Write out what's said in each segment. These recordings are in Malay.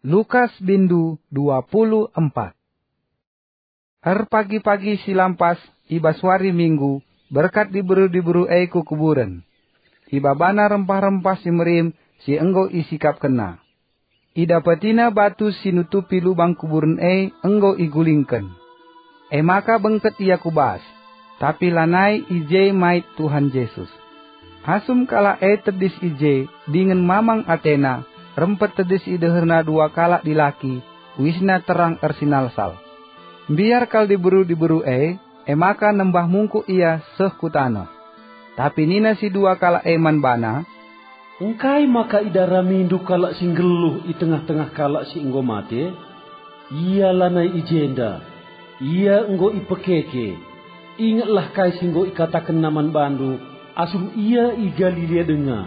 Lukas bindu 24. Pagi-pagi silampas ibas wari minggu berkat diburu ku kuburan. Iba bana rempah-rempah si merim si enggo isikap kena. Ida patina batu sinutupi lubang kuburan enggo igulingken. Maka bengket ia kubas. Tapi lanai ije mait Tuhan Yesus. Asum kala tedis ije dengan mamang Athena. Rempet tedis ideherna dua kala dilaki, wisna terang ersinalsal. Biar kal diburu maka nembah mungku ia seh kutana. Tapi nina si dua kala man bana, engkai maka idara mindu kala singgeluh i tengah-tengah kala si enggo mate, ia lanai ijenda, ia enggo ipekeke, ingatlah kai singgo ikatakan naman bandu, asum ia i Galilea denga,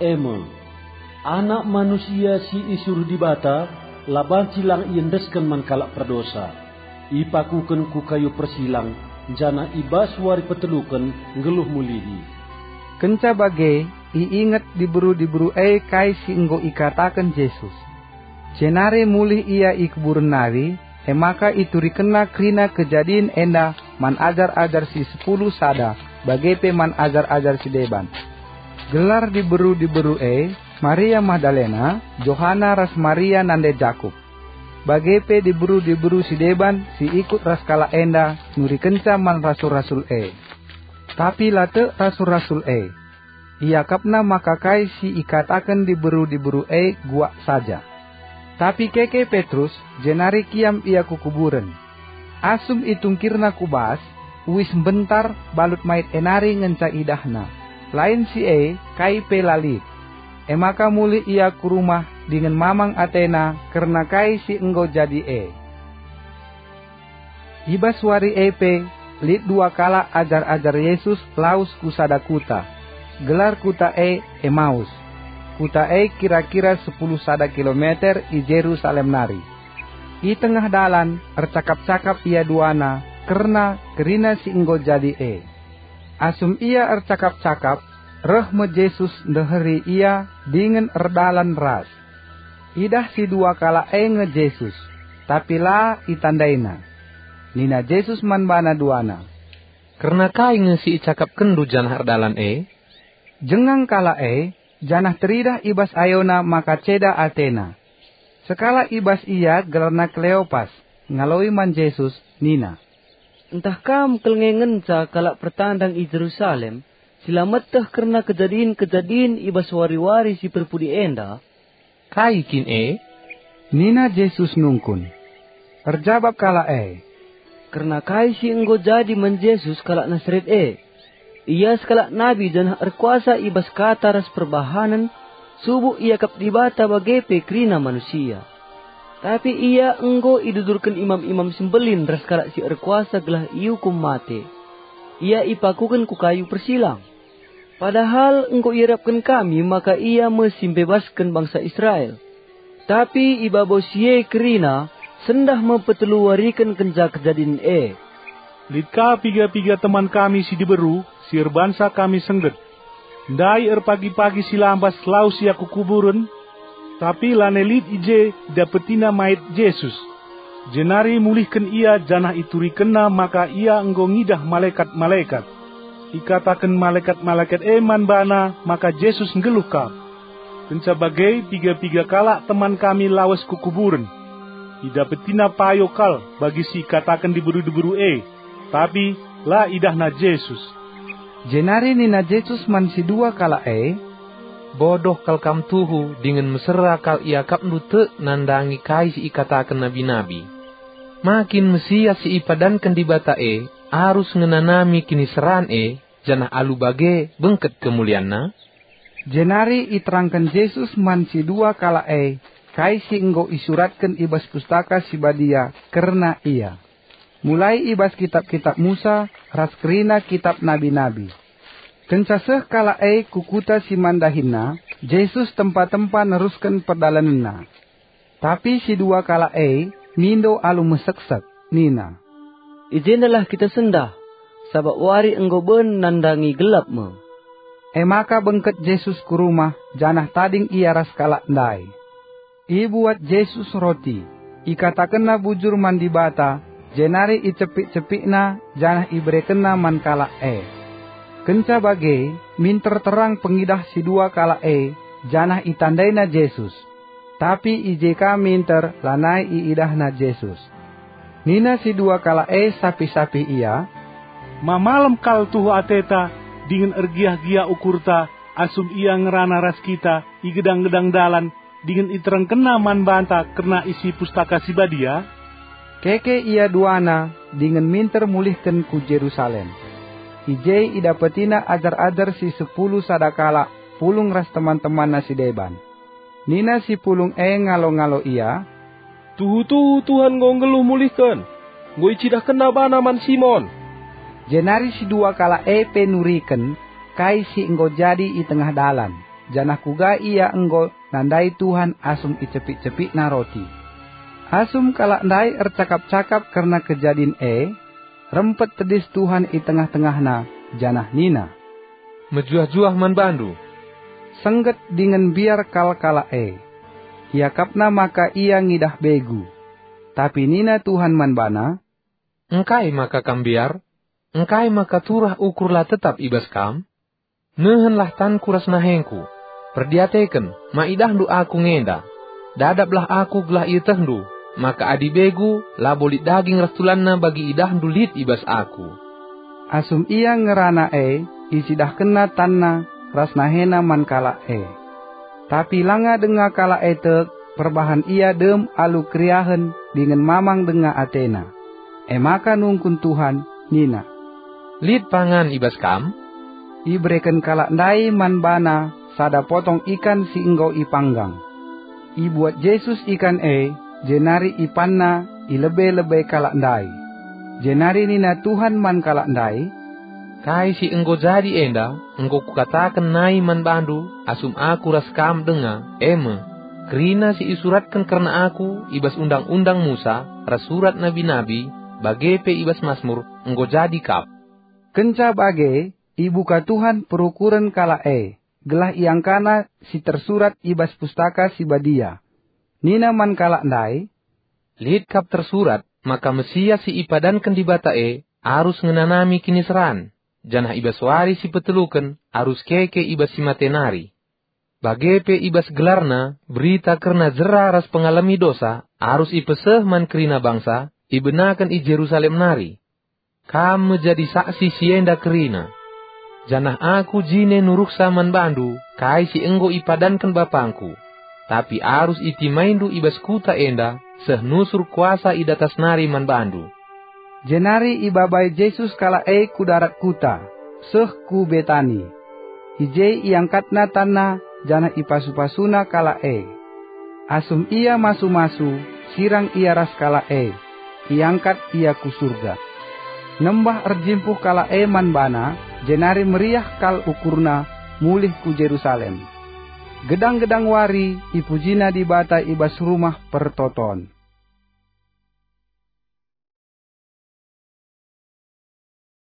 anak manusia si isur di bata, laban silang iendeskan man kalak perdosa. Ipakuken ku kayu persilang, jana ibas wari peteluken ngeluh mulihi. Kenca bage, iingat diburu kai si enggo ikatakan Yesus. Jenare mulih ia ikburen nari, maka ituri kena krina kejadian enda man ajar-ajar si 10 sada, bagepe man ajar-ajar si deban. Gelar diburu Maria Magdalena, Johana ras Maria nande Jakub. Bagepe diburu si deban si ikut ras kala enda nuri kenca man rasul-rasul Tapi late rasul-rasul ia kapna maka kai si ikatakan diburu gua saja. Tapi keke Petrus jenari kiam ia kukuburan. Asum itungkirna kubas, wis bentar balut mait enari ngenca idahna. Lain si kai pelalit. Maka muli ia ke rumah dengan mamang Athena karena kai si enggo jadi Ibas wari lit dua kala ajar-ajar Yesus laus kusada kuta. Gelar kuta Emmaus. Kuta kira-kira 10 sada kilometer i Jerusalem nari. I tengah dalan ercakap-cakap ia duana karena kerina si enggo jadi Asum ia ercakap-cakap, rehme Yesus ndeheri ia dengan erdalan ras. Idah si dua kala nge Yesus, tapi la itandaina. Nina Yesus man bana duana. Karena kai nge si cakap kendu janah erdalan Jengang kala janah teridah ibas ayona maka ceda Athena. Sekala ibas ia gelarna Kleopas, ngaloi man Yesus, nina. Entah kam kelengengen sa kalak pertandang i Jerusalem, selamat teh karena kejadian ibas wari-wari si perpudi enda. Kai kin Nina Yesus nungkun. Terjawab kala karena kai si enggo jadi man Yesus kalak Nazaret Ia sekalak nabi dan erkuasa ibas kata ras perbahanan, subuh ia kap dibata bagepe krina manusia. Tapi ia enggo idudurkan imam-imam sembelin ras kalak si erkuasa gelah iukum mate. Ia ipakukan ku kayu persilang. Padahal engkau irapkan kami, maka ia mesti bebaskan bangsa Israel. Tapi ibabosie kerina, sendah mempeteluarikan kenja kejadian Litka piga-piga teman kami si diberu, sir bangsa kami sengget. Dai pagi-pagi silambas lau si aku kuburan, tapi lanelit ije dapetina mait Yesus. Jenari mulihkan ia janah ituri kena maka ia enggo ngidah malaikat-malaikat. Ikatakan malaikat-malaikat man bana maka Yesus ngeluh kap. Kenca bagai piga-piga kala teman kami lawas kukuburan. Ida petina payo kal bagi si katakan diburu-diburu tapi la idahna Yesus. Jenari nina Yesus man si dua kala bodoh kal kam tuhu dengan mesera kal ia kap nute nandangi kai si ikatakan nabi-nabi. Makin mesia si ipadankan di bata arus ngenanami kini seran janah alu bage bengket kemulianna. Jenari iterangkan Yesus man si dua kala kai si enggo isuratkan ibas pustaka si badia karena ia. Mulai ibas kitab-kitab Musa, ras kerina kitab nabi-nabi. Kencaseh kala kukuta si mandahina, Yesus tempat-tempat neruskan perdalananna. Tapi si dua kala mindo alu meseksek, nina. Izinlah kita sendah, sabab wari enggo ben nandangi gelap me. Maka bengket Yesus ke rumah, janah tading ia ras kala ndai. I buat Yesus roti, ikatakenna bujur man di bata, jenari i cepik-cepikna janah ibrekenna man kala Kenca bage, minter terang pengidah si dua kala janah itandaina Yesus. Tapi ijeka minter lanai iidahna Yesus. Nina si dua kala sapi-sapi ia, Mamalem kal tuhu ateta, dengan ergiah-giah ukurta, asum ia ngerana ras kita, i gedang-gedang dalan, dengan itereng kena man banta, kena isi pustaka si badia. Keke ia duana, dengan minter mulihkan ku Jerusalem. Ije idapetina ajar-ajar si 10 sadakala, pulung ras teman-teman nasi deban. Nina si pulung ngalo-ngalo ia, Tuhu Tuhan ngeluh mulihkan, ngoi cidah kena bana man Simon. Jenari si dua kala penuriken, kai si enggo jadi i tengah dalan. Janah kuga ia enggo nandai Tuhan asum i cepik-cepik na roti. Asum kala ndai ercakap-cakap karena kejadian rempet tedis Tuhan i tengah-tengahna, janah Nina. Mejuah-juah man bandu. Sengget dengan biar kala Iakapna maka ia ngidah begu. Tapi Nina Tuhan man bana, Engkai maka kambiar, engkai maka turah ukurlah tetap ibas kam. Nehenlah tan kuras nahengku, perdiateken, maidahdu aku ngenda. Dadaplah aku gelah itahdu, maka adi begu, labolit daging rastulanna bagi idahdu lit ibas aku. Asum ia ngerana isidah kena tanna, ras nahena man kala Tapi langa denga kala tek, perbahan ia dem alu kriahen dengan mamang denga Atena. Maka nungkun Tuhan, Nina. Lid pangan ibas kam? Ibreken kala ndai man bana, sada potong ikan si enggo ipanggang. Ibuat Yesus ikan jenari ipanna, ilebe-lebe kala ndai. Jenari Nina Tuhan man kala ndai, Kai si enggo jadi enda, enggo kukatakan nai man bandu, asum aku ras kam denga, kerina si isuratkan karena aku, ibas undang-undang Musa, ras surat nabi-nabi, bagepe ibas Mazmur, enggo jadi kap. Kenca bage, ibuka Tuhan perukuran kala gelah iangkana si tersurat ibas pustaka si badia. Nina man kala ndai, Lid kap tersurat, maka Mesia si ipadankan di bata arus ngenanami kiniseran. Janah ibas wari si peteluken, arus keke ibas si matenari. Bagepe ibas gelarna, berita karena jera ras pengalami dosa, arus ipeseh man kerina bangsa, ibenakan i Jerusalem nari. Kam menjadi saksi sienda kerina. Janah aku jine nuruksa man bandu, kai si enggo ipadankan bapangku. Tapi arus itimaindu ibas kuta enda, seh nusur kuasa idatas nari man bandu. Jenari ibabai Yesus kala ku darat kuta, seh ku Betani. Ije iangkatna tanah, jana ipasu-pasuna kala Asum ia masu-masu, sirang ia ras kala iangkat ia ku surga. Nembah erjimpuh kala man bana, jenari meriah kal ukurna, mulih ku Jerusalem. Gedang-gedang wari, ipujina di bata ibas rumah pertoton.